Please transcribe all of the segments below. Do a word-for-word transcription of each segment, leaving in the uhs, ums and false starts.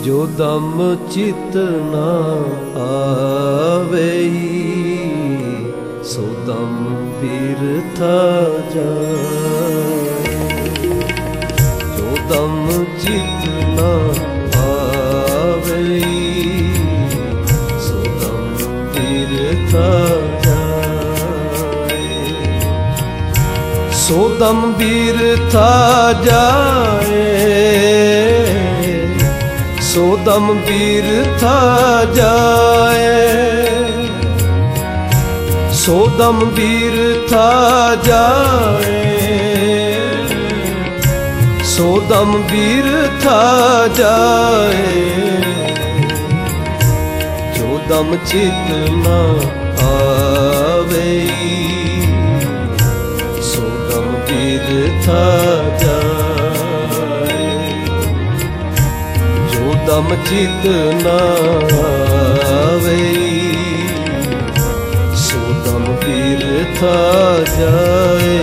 जो दम चित न आवेई सो दम बिरथा जाए। जो दम चित न आवेई सो दम बिरथा जाए। सो दम बिरथा जाए, सो दम बिरथा जाए। सो दम बिरथा जाए, सो दम बिरथा जाए। जो दम चित न आवेई सो दम बिरथा जाए। जो दम चित न आवेई सो दम बिरथा जाए।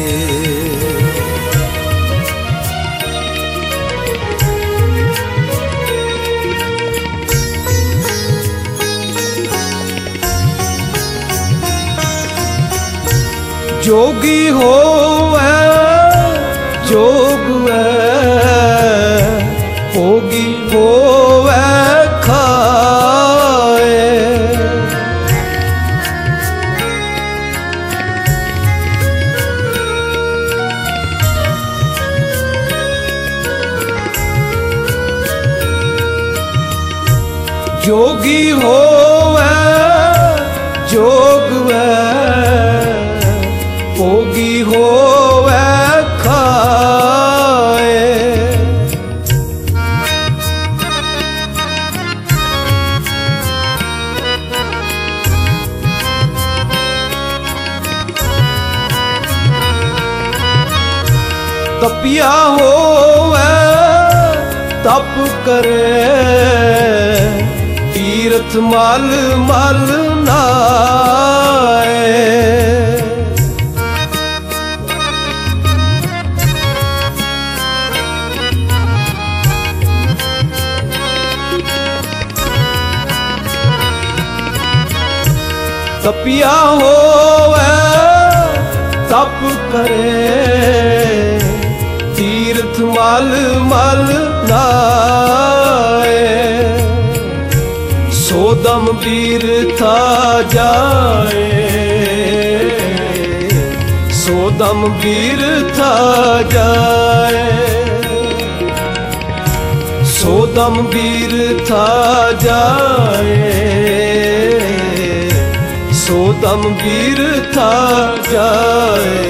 जोगी होवे जोग वै, भोगी होवे खाए। जोगी होवे जोग वै, भोगी होवे खाए। तपिया होवे तप करे, तीर्थ मल मल नाए। तपिया होवे तप करे, तीर्थ मल मल नाए। सो दम बिरथा जाए, सो दम बिरथा जाए। सो दम बिरथा जाए, सो दम बिरथा जाए।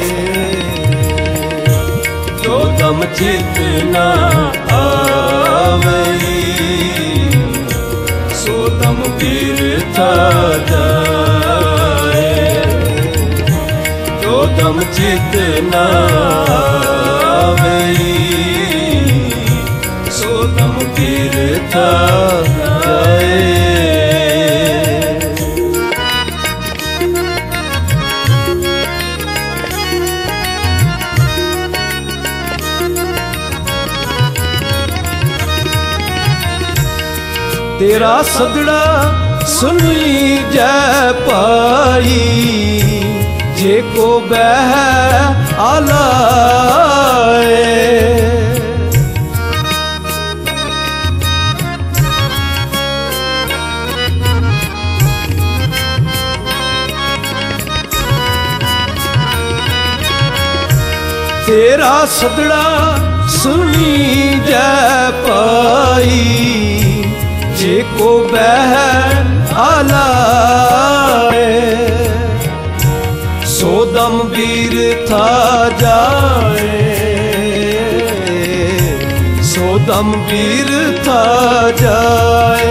जो दम चित न आवेई सो दम बिरथा जाए। जो दम चित न आवेई सो दम बिरथा जाए। तेरा सदड़ा सुनी जय पाई, जे को बह आलाए। तेरा सदड़ा सुनी जय पाई, जे को बह आलाए। सो दम बिरथा जाए, सो दम बिरथा जाए।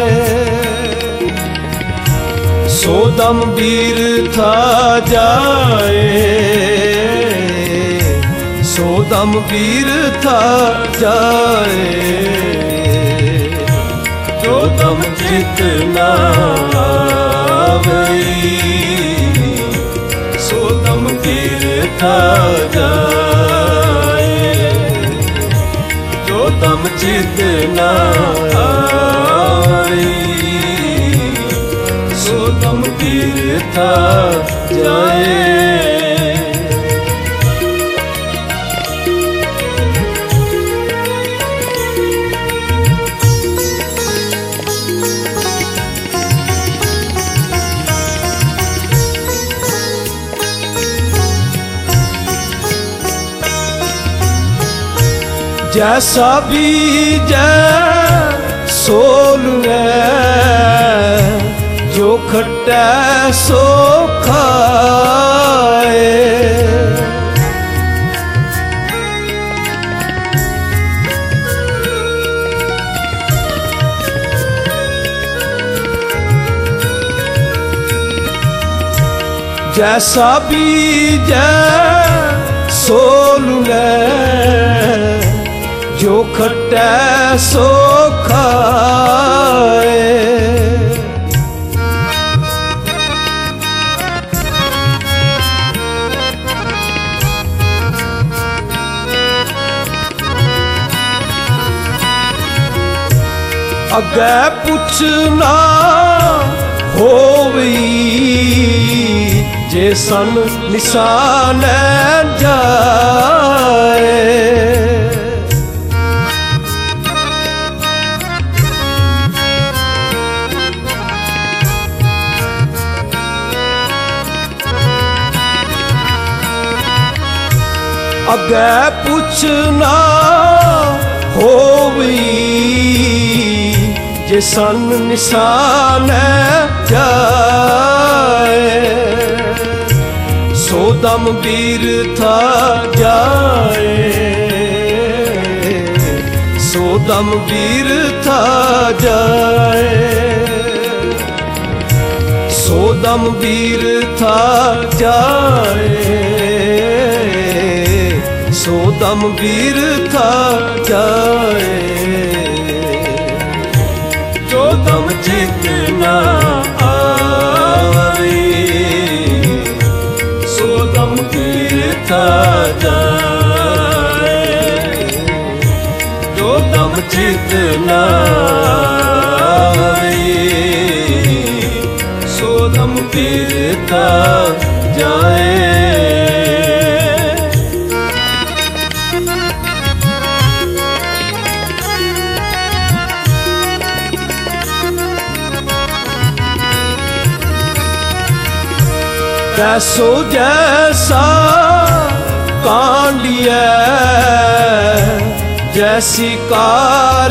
सो दम बिरथा जाए, सो दम बिरथा जाए। जो दम चित न आवेई सो दम बिरथा जाए। जो दम चित न आए, सो दम तीर्था जाए। जैसा बीजै सो लुऐ, जो खट्टै सो खाए। जैसा बीजै सो लुऐ, जो खट्टै सो खाए। अग्गै पुछना होवई, जे सन निशानै जाए। अग्गै पुछना होवई, जे सन निशानै जाए। सो दम बीरथा जाए, सो दम बीरथा जाए। सो दम बीरथा जाए, सो दम बीरथा जाए। जो दम चित न आए, सो दम बीरथा जाए। जो दम चित न आए, सो दम बीरथा जाए। तैसो जैसा कांडिया, जैसी कार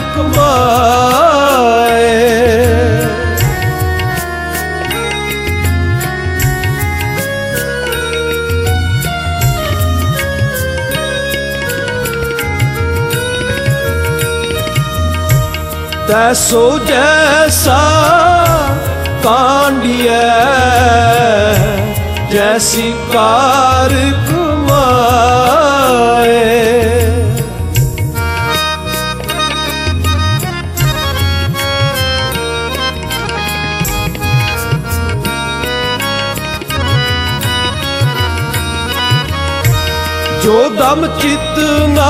कमाए। तैसो जैसा कांडिया, जैसी कार कमाए। जो दम चित न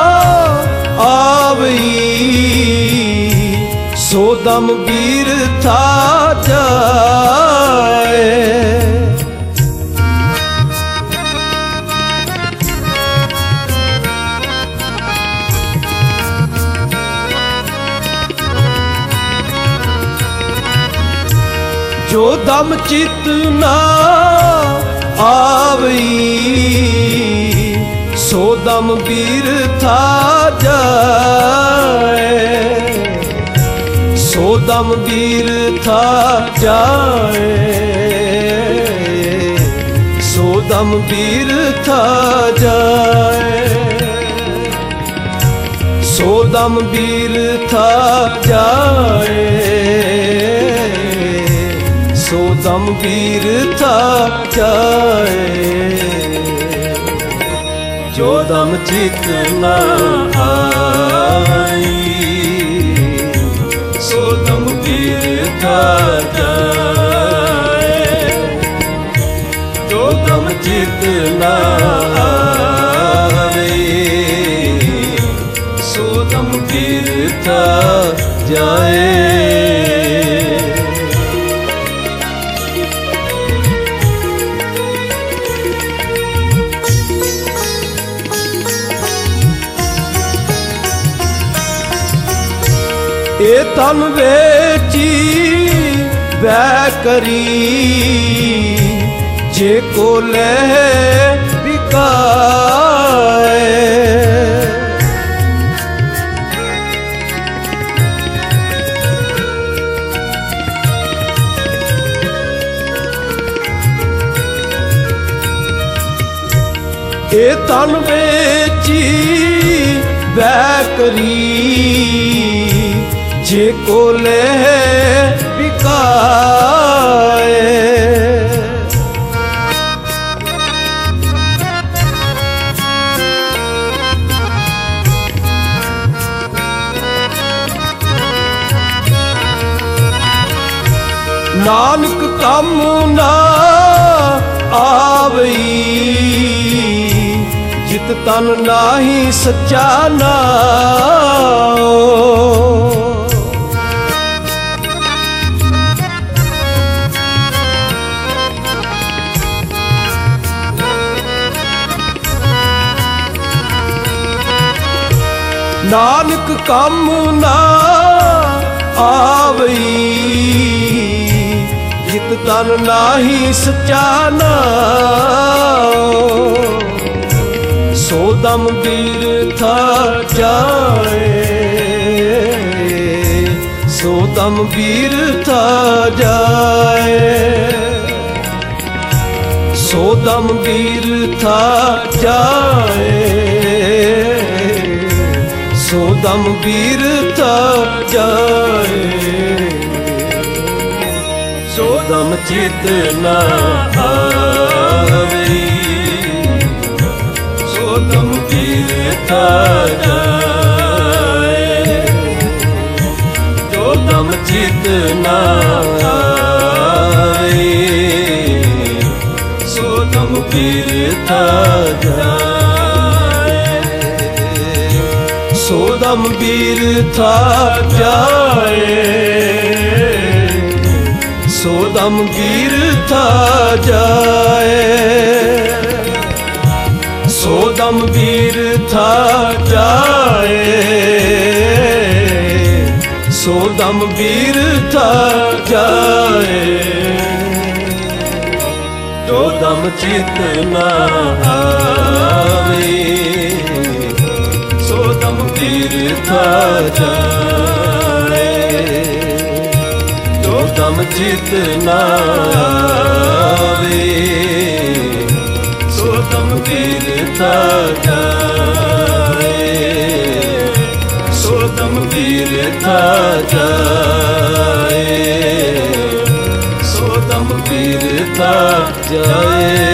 आवई, सो दम बीरथा जाए। जो दम चित न आवई, सो दम बीरथा जाए। सो दम बीरथा जाए, सो दम बीरथा जाए। सो दम बीरथा जाए, सो दम बीरथा जाए। जो दम चित न आई, सो दम बीरथा जाए। जो दम चित न आई, सो दम ਜਾਏ। ਇਹ ਤਨ ਵੇਚੀ ਵੈ ਕਰੀ ਜੇ ਕੋ ਲੈ ਬਿਕਾਏ। ਇਹ ਤਨ ਵੇਚੀ ਵੈ ਕਰੀ ਜੇ ਕੋ ਲੈ ਬਿਕਾਏ। ਨਾਨਕ ਕੰਮ ਨਾ ਆਵਈ ਜਿਤ ਤਨ ਨਾਹੀ ਸੱਚਾ ਨਾਉ। ਨਾਨਕ ਕੰਮ ਨਾ ਆਵਈ ਜਿਤ ਤਨ ਨਾਹੀ ਸੱਚਾ ਨਾਉ। ਸੋ ਦਮ ਬਿਰਥਾ ਜਾਏ, ਸੋ ਦਮ ਬਿਰਥਾ ਜਾਏ। ਸੋ ਦਮ ਬਿਰਥਾ ਜਾਏ, ਸੋ ਦਮ ਬਿਰਥਾ ਜਾਏ। ਸੋ ਦਮ ਚਿਤ ਨਾ ਆਵੇ, ਸੋ ਦਮ ਬਿਰਥਾ ਜਾਏ। ਜੋ ਦਮ ਚਿਤ ਨਾ ਆਵੇ, ਸੋ ਦਮ ਬਿਰਥਾ ਜਾਏ। ਸੋ ਦਮ ਬਿਰਥਾ ਜਾਏ, ਸੋ ਦਮ ਬਿਰਥਾ ਜਾਏ। ਸੋ ਦਮ ਬਿਰਥਾ ਜਾਏ, ਸੋ ਦਮ ਬਿਰਥਾ ਜਾਏ। ਜੋ ਦਮ ਚਿਤ ਨਾ ਆਵੇ, ਸੋ ਦਮ ਬਿਰਥਾ ਜਾਏ। ਜੋ ਦਮ ਚਿਤ ਨਾ ਆਵੇ, ਸੋ ਦਮ ਬਿਰਥਾ ਜਾਏ। ਸੋ ਦਮ ਬਿਰਥਾ ਜਾਏ, ਸੋ ਦਮ ਬਿਰਥਾ ਜਾਏ।